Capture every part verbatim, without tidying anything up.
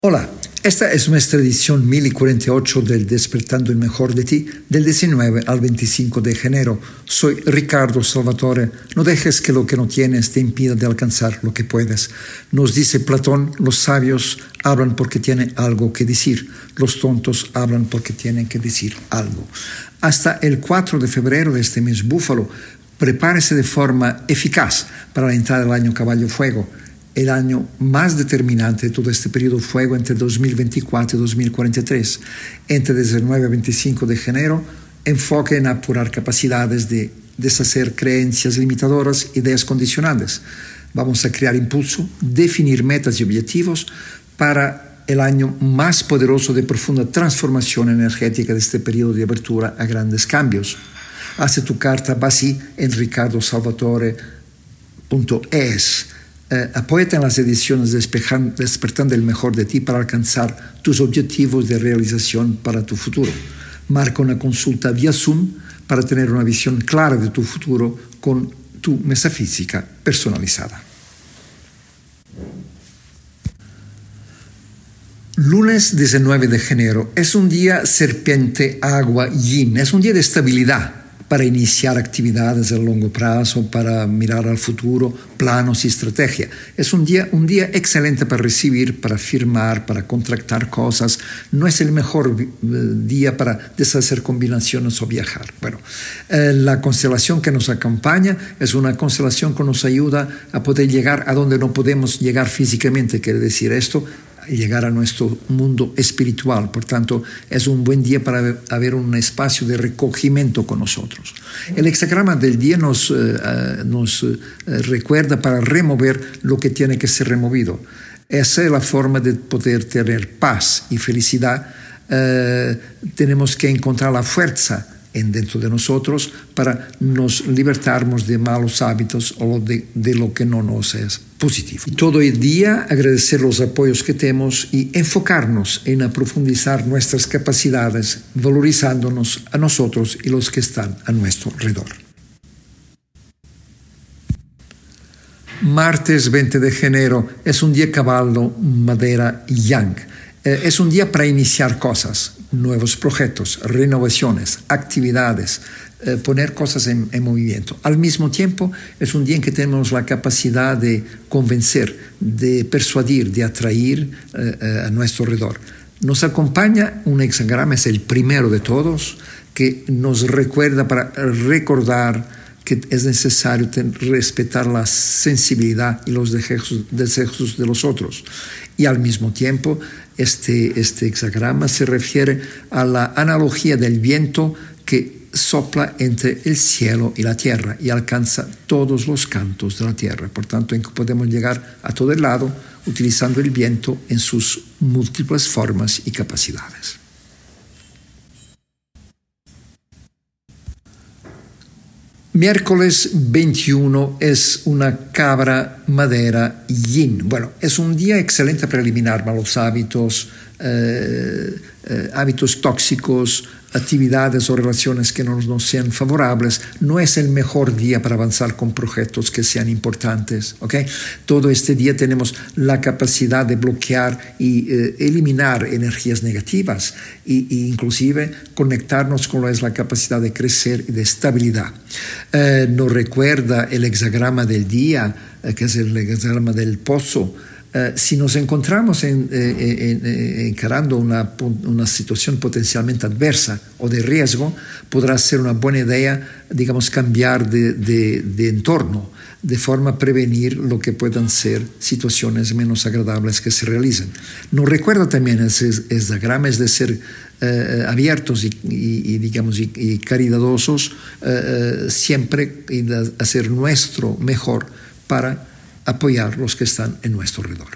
Hola, esta es nuestra edición mil cuarenta y ocho del Despertando el Mejor de Ti, del diecinueve al veinticinco de enero. Soy Ricardo Salvatore. No dejes que lo que no tienes te impida de alcanzar lo que puedes. Nos dice Platón, los sabios hablan porque tienen algo que decir. Los tontos hablan porque tienen que decir algo. Hasta el cuatro de febrero de este mes búfalo, prepárese de forma eficaz para la entrada del año Caballo Fuego, el año más determinante de todo este periodo fuego entre dos mil veinticuatro y dos mil cuarenta y tres. Entre diecinueve a veinticinco de enero, enfoque en apurar capacidades de deshacer creencias limitadoras, ideas condicionantes. Vamos a crear impulso, definir metas y objetivos para el año más poderoso de profunda transformación energética de este periodo de apertura a grandes cambios. Hace tu carta Basi en ricardo salvatore punto es. Eh, apóyate en las ediciones Despertando el Mejor de Ti para alcanzar tus objetivos de realización para tu futuro. Marca una consulta vía Zoom para tener una visión clara de tu futuro con tu metafísica personalizada. Lunes diecinueve de enero es un día serpiente agua yin, es un día de estabilidad para iniciar actividades a largo plazo, para mirar al futuro, planos y estrategia. Es un día, un día excelente para recibir, para firmar, para contratar cosas. No es el mejor día para deshacer combinaciones o viajar. Bueno, eh, la constelación que nos acompaña es una constelación que nos ayuda a poder llegar a donde no podemos llegar físicamente. Quiere decir esto, llegar a nuestro mundo espiritual. Por tanto, es un buen día para haber un espacio de recogimiento con nosotros. El hexagrama del día nos, uh, nos uh, recuerda para remover lo que tiene que ser removido. Esa es la forma de poder tener paz y felicidad. Uh, tenemos que encontrar la fuerza en dentro de nosotros para nos libertarnos de malos hábitos o de, de lo que no nos es positivo. Y todo el día agradecer los apoyos que tenemos y enfocarnos en profundizar nuestras capacidades, valorizándonos a nosotros y los que están a nuestro alrededor. Martes veinte de enero es un día caballo madera yang. Eh, es un día para iniciar cosas, nuevos proyectos, renovaciones, actividades, eh, poner cosas en, en movimiento. Al mismo tiempo, es un día en que tenemos la capacidad de convencer, de persuadir, de atraer eh, eh, a nuestro alrededor. Nos acompaña un hexagrama, es el primero de todos, que nos recuerda para recordar que es necesario ten, respetar la sensibilidad y los deseos de los otros. Y al mismo tiempo, este, este hexagrama se refiere a la analogía del viento que sopla entre el cielo y la tierra y alcanza todos los cantos de la tierra. Por tanto, en que podemos llegar a todo el lado utilizando el viento en sus múltiples formas y capacidades. Miércoles veintiuno es una cabra madera yin. Bueno, es un día excelente para eliminar malos hábitos, eh, eh, hábitos tóxicos, actividades o relaciones que no nos sean favorables. No es el mejor día para avanzar con proyectos que sean importantes. ¿Okay? Todo este día tenemos la capacidad de bloquear y eh, eliminar energías negativas e, e inclusive conectarnos con lo que es la capacidad de crecer y de estabilidad. Eh, nos recuerda el hexagrama del día, eh, que es el hexagrama del pozo. Uh, si nos encontramos en, eh, en, en, encarando una, una situación potencialmente adversa o de riesgo, podrá ser una buena idea, digamos, cambiar de, de, de entorno, de forma a prevenir lo que puedan ser situaciones menos agradables que se realicen. Nos recuerda también ese hexagrama es de ser uh, abiertos y, y, y, digamos, y, y caridosos uh, siempre y de hacer nuestro mejor para apoyar los que están en nuestro alrededor.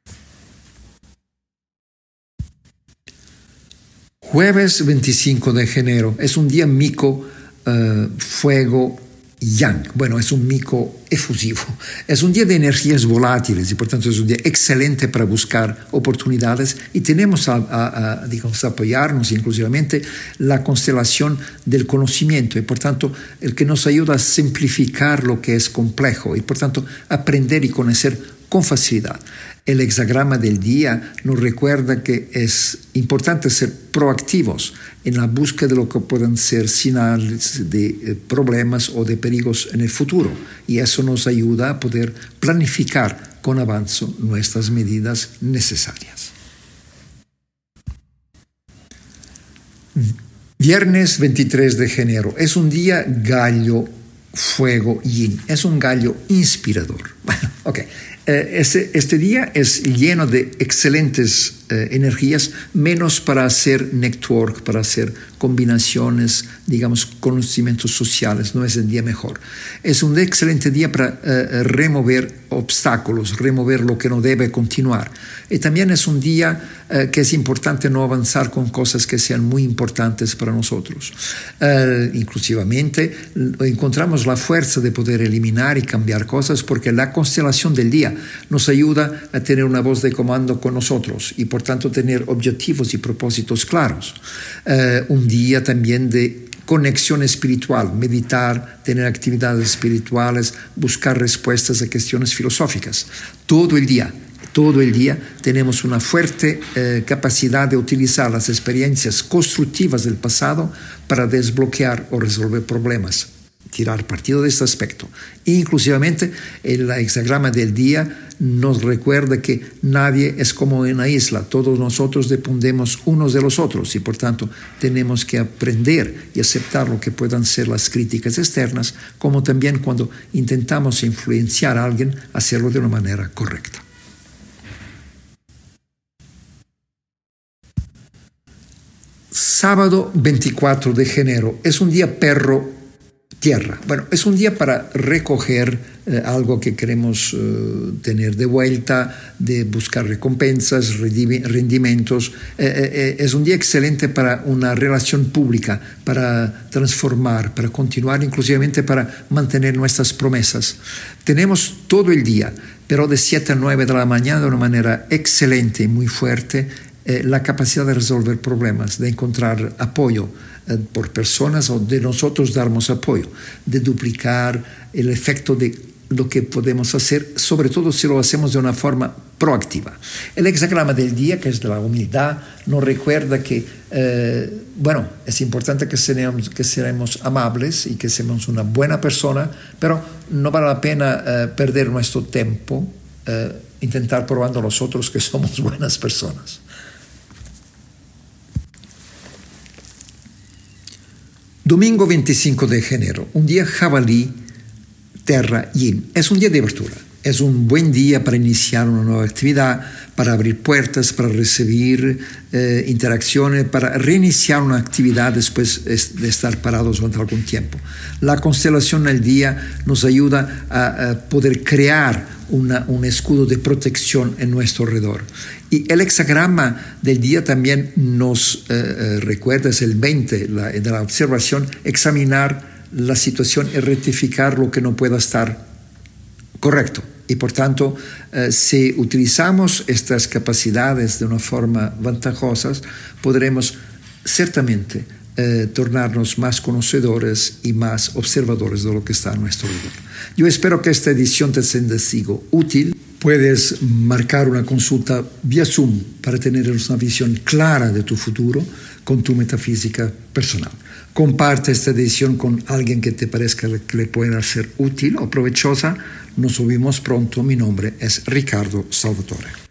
Jueves veinticinco de enero es un día mico, uh, fuego, yang. Bueno, es un mico efusivo. Es un día de energías volátiles y por tanto es un día excelente para buscar oportunidades y tenemos a, a, a digamos, a apoyarnos inclusivamente la constelación del conocimiento y por tanto el que nos ayuda a simplificar lo que es complejo y por tanto aprender y conocer con facilidad. El hexagrama del día nos recuerda que es importante ser proactivos en la búsqueda de lo que pueden ser señales de problemas o de peligros en el futuro. Y eso nos ayuda a poder planificar con avance nuestras medidas necesarias. Viernes veintitrés de enero es un día gallo, fuego, yin. Es un gallo inspirador. Bueno, ok. Este, este día es lleno de excelentes eh, energías, menos para hacer network, para hacer combinaciones, digamos, conocimientos sociales. No es el día mejor. Es un excelente día para eh, remover obstáculos, remover lo que no debe continuar. Y también es un día eh, que es importante no avanzar con cosas que sean muy importantes para nosotros. Eh, inclusivamente encontramos la fuerza de poder eliminar y cambiar cosas porque la constelación del día nos ayuda a tener una voz de comando con nosotros y por tanto tener objetivos y propósitos claros. Eh, un día también de conexión espiritual, meditar, tener actividades espirituales, buscar respuestas a cuestiones filosóficas. Todo el día, todo el día tenemos una fuerte eh, capacidad de utilizar las experiencias constructivas del pasado para desbloquear o resolver problemas. Tirar partido de este aspecto. Inclusivamente, el hexagrama del día nos recuerda que nadie es como una isla, todos nosotros dependemos unos de los otros y por tanto tenemos que aprender y aceptar lo que puedan ser las críticas externas, como también cuando intentamos influenciar a alguien, hacerlo de una manera correcta. Sábado veinticuatro de enero es un día perro tierra. Bueno, es un día para recoger eh, algo que queremos eh, tener de vuelta, de buscar recompensas, rendimientos. Eh, eh, es un día excelente para una relación pública, para transformar, para continuar, inclusivamente para mantener nuestras promesas. Tenemos todo el día, pero de siete a nueve de la mañana de una manera excelente y muy fuerte, eh, la capacidad de resolver problemas, de encontrar apoyo por personas o de nosotros darnos apoyo, de duplicar el efecto de lo que podemos hacer, sobre todo si lo hacemos de una forma proactiva. El hexagrama del día, que es de la humildad, nos recuerda que, eh, bueno, es importante que seamos, que seamos amables y que seamos una buena persona, pero no vale la pena eh, perder nuestro tiempo, eh, intentar probando a nosotros que somos buenas personas. Domingo veinticinco de enero, un día jabalí, terra, yin. Es un día de abertura. Es un buen día para iniciar una nueva actividad, para abrir puertas, para recibir eh, interacciones, para reiniciar una actividad después de estar parados durante algún tiempo. La constelación del día nos ayuda a, a poder crear una, un escudo de protección en nuestro alrededor. Y el hexagrama del día también nos eh, recuerda, es el veinte la, de la observación, examinar la situación y rectificar lo que no pueda estar correcto. Y por tanto, eh, si utilizamos estas capacidades de una forma ventajosa, podremos ciertamente eh, tornarnos más conocedores y más observadores de lo que está a nuestro alrededor. Yo espero que esta edición te sea sido útil. Puedes marcar una consulta vía Zoom para tener una visión clara de tu futuro con tu metafísica personal. Comparte esta edición con alguien que te parezca que le pueda ser útil o provechosa. Nos vemos pronto. Mi nombre es Ricardo Salvatore.